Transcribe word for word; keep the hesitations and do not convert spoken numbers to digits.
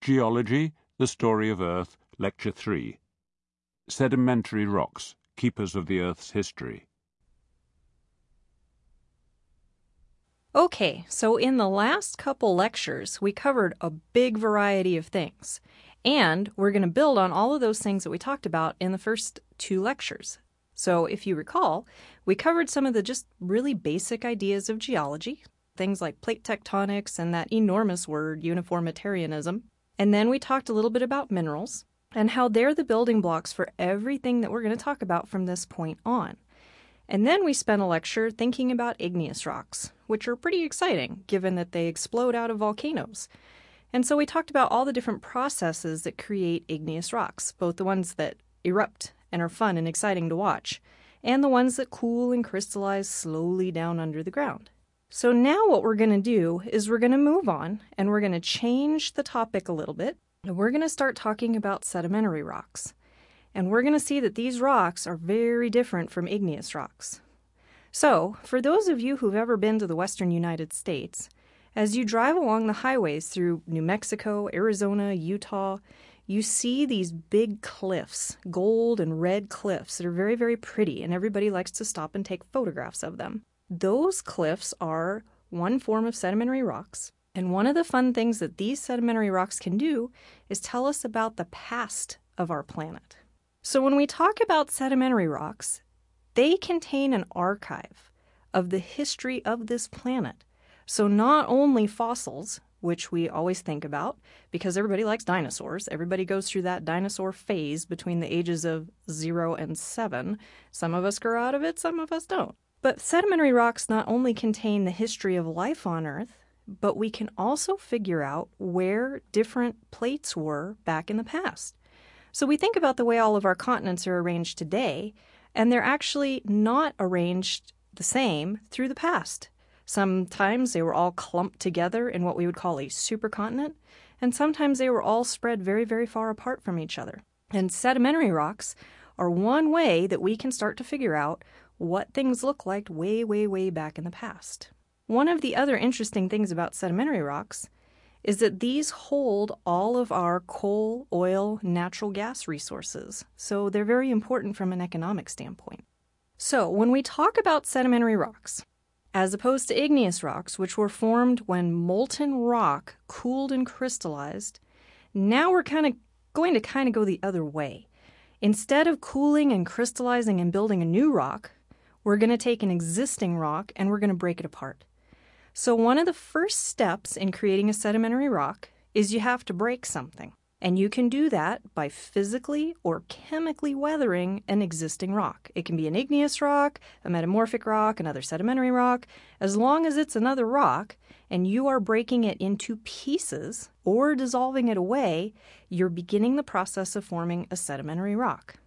Geology, The Story of Earth, Lecture three. Sedimentary Rocks, Keepers of the Earth's History. Okay, so in the last couple lectures, we covered a big variety of things. And we're going to build on all of those things that we talked about in the first two lectures. So if you recall, we covered some of the just really basic ideas of geology, things like plate tectonics and that enormous word, uniformitarianism. And then we talked a little bit about minerals and how they're the building blocks for everything that we're going to talk about from this point on. And then we spent a lecture thinking about igneous rocks, which are pretty exciting given that they explode out of volcanoes. And so we talked about all the different processes that create igneous rocks, both the ones that erupt and are fun and exciting to watch, and the ones that cool and crystallize slowly down under the ground. So now what we're going to do is we're going to move on and we're going to change the topic a little bit. And we're going to start talking about sedimentary rocks. And we're going to see that these rocks are very different from igneous rocks. So, for those of you who've ever been to the western United States, as you drive along the highways through New Mexico, Arizona, Utah, you see these big cliffs, gold and red cliffs that are very, very pretty, and everybody likes to stop and take photographs of them. Those cliffs are one form of sedimentary rocks, and one of the fun things that these sedimentary rocks can do is tell us about the past of our planet. So when we talk about sedimentary rocks, they contain an archive of the history of this planet. So not only fossils, which we always think about, because everybody likes dinosaurs. Everybody goes through that dinosaur phase between the ages of zero and seven. Some of us grow out of it, some of us don't. But sedimentary rocks not only contain the history of life on Earth, but we can also figure out where different plates were back in the past. So we think about the way all of our continents are arranged today, and they're actually not arranged the same through the past. Sometimes they were all clumped together in what we would call a supercontinent, and sometimes they were all spread very, very far apart from each other. And sedimentary rocks are one way that we can start to figure out what things look like way, way, way back in the past. One of the other interesting things about sedimentary rocks is that these hold all of our coal, oil, natural gas resources. So they're very important from an economic standpoint. So when we talk about sedimentary rocks, as opposed to igneous rocks, which were formed when molten rock cooled and crystallized, now we're kind of going to kind of go the other way. Instead of cooling and crystallizing and building a new rock, we're going to take an existing rock and we're going to break it apart. So one of the first steps in creating a sedimentary rock is you have to break something. And you can do that by physically or chemically weathering an existing rock. It can be an igneous rock, a metamorphic rock, another sedimentary rock. As long as it's another rock and you are breaking it into pieces or dissolving it away, you're beginning the process of forming a sedimentary rock.